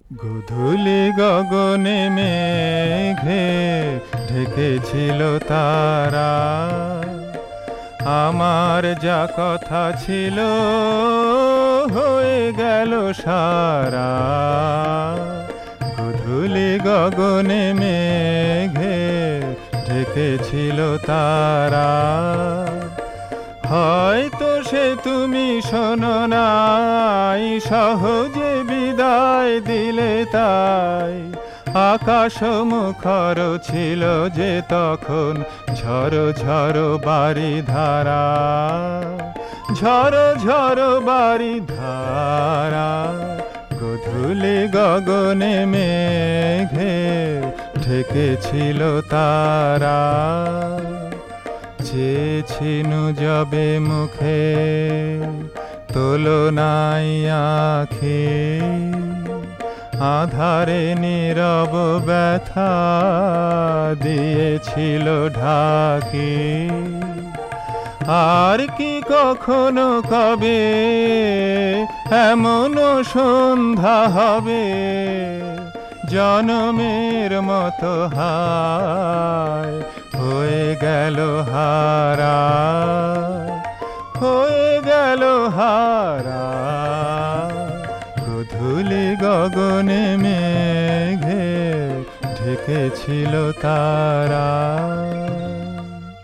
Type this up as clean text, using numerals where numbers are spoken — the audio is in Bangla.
গোধূলি গগনে মেঘে ঢেকেছিল তারা, আমার যা কথা ছিল হয়ে গেল সারা। গোধূলি গগনে মেঘে ঢেকেছিল তারা, হয়তো সে তুমি শোনো নাই, সহজে বিদায় দিলে তাই। আকাশ মুখর ছিল যে তখন ঝড়ো ঝড়ো বারি ধারা, ঝড়ো ঝড়ো বারি ধারা। গোধূলি গগনে মেঘে ঢেকেছিল তারা, চেয়েছিনু যবে মুখে তোলো নাই আঁখি, আধারে নীরব ব্যথা দিয়েছিল ঢাকি। আর কি কখনো কবে এমন সন্ধ্যা হবে, জনমের মতো হায় হয়ে গেল হারা, হয়ে গেল হারা। গোধূলি গগনে মেঘে ঢেকেছিল তারা।